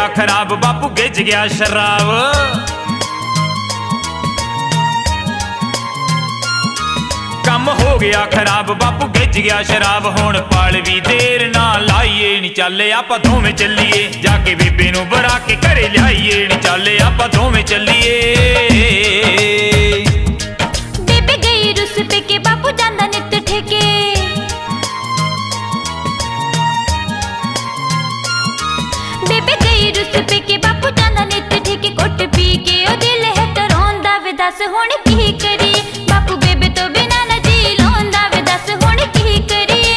गया खराब बापू गिज गया शराब। कम हो गया खराब बापू गिज गया शराब। हुण पाल भी देर ना लाइए नी चले आपां दोवें चलिए जाके बेबे नूं बरा के घरे लियाइए नी चले आपां दोवें चलिए। बेबे गई रुस पे के बापू जांदा नित ठेके। बेबे गई रुस पे के बापू जांदा नित ठेके। कुट पी के ओ दिल है तरोंदा वे दस हुण की करी बापू बेबे तो बिना ना जी लोंदा वे दस हुण की करिए।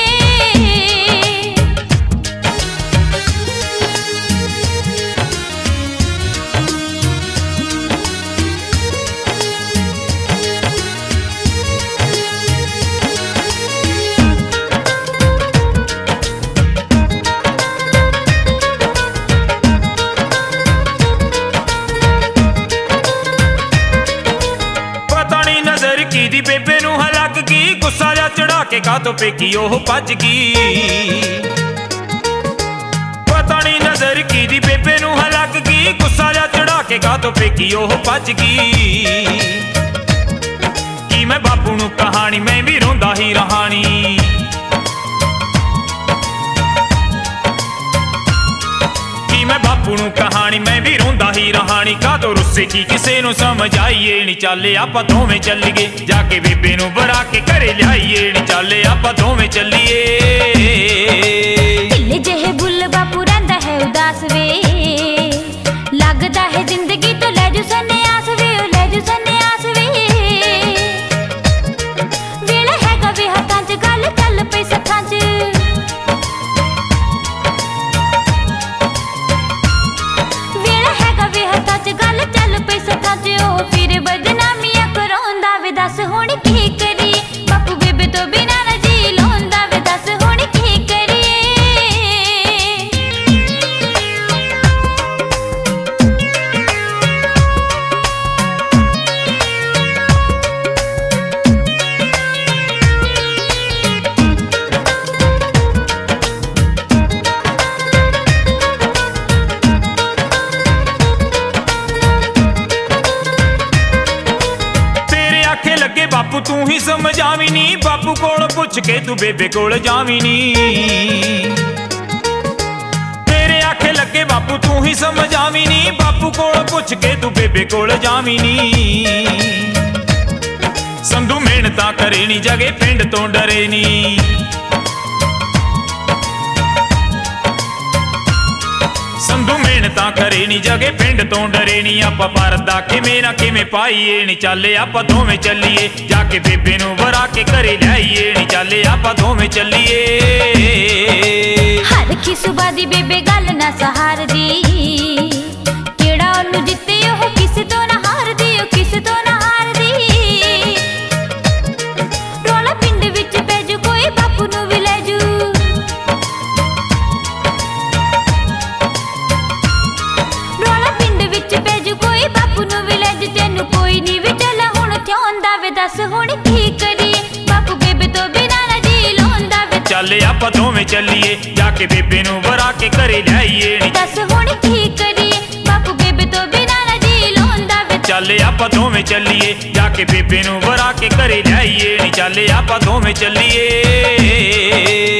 दी बेबे नूं हलक की गुस्सा जा चढ़ा के कातों पेकी ओह भज गई। पता नहीं नजर की दी बेबे नूं हलक की गुस्सा जा चढ़ा के कातों पेकी ओह भज गई। कि मैं बापू नूं कहानी मैं भी रोंदा ही रहानी। मैं बापू नूं कहानी मैं भी रोंदा ही रहानी। कातों रुस्से की किसे नूं समझ आईए नी चले आपां दोवें चलिए जाके बेबे नूं बरा के घरे लियाइए नी चले आपां दोवें चलिए। ढिल्ले जेहे बुल बापू रहिंदा है उदास वे लगदा है जिंदगी तो ले जू सन्यास वे ओ ले जू सन्यास वे। वेला हैगा वे हत्थां च गल चल पई सत्थां च। गल चल पई सत्थां च ओ फिर बदनामियां कराउंदा वे दस हुण की करिए बापू बेबे तो बिना ना जी लोंदा वे दस हुण की करिए। बापू तू ही समझावी नी बापू कोल पुछ के तू बेबे कोल जावी नी। तेरे आखे लगे बापू तू ही समझावी नी बापू कोल पुछ के तू बेबे कोल जावी नी। संधू मेहनतां करे नी जगे पिंड तो डरे नी। संधू मेहनतां करे नी जगे पिंड तो डरे नी। आपां परदा किवें ना किवें पाईए नी चले आपां दोवें चलिए जाके बेबे नूं बरा के घरे लियाइए नी चले आपां दोवें चलिए। हर की सुबह दी बेबे गल ना सहार दी केड़ा ओनू जित्ते ओह किसे तो ना हार दी ओ किसे तो ना हार दी। रोला पिंड विच पै जू कोई बापू नूं भी लै जू। कोई बापू नूं भी ले जू तेनू कोई नी भी चला हुण थ्योंदा वे दस हुण की करिए बापू बेबे तो बिना ना जी लोंदा वे। चले आपां दोवें चलिए जाके बेबे नूं बरा के घरे लियाइए नी दस हुण की करिए बापू बेबे तो बिना ना जी लोंदा वे। चले आपां दोवें चलिए जाके बेबे नूं बरा के घरे लियाइए नी चले आपां दोवें चलिए।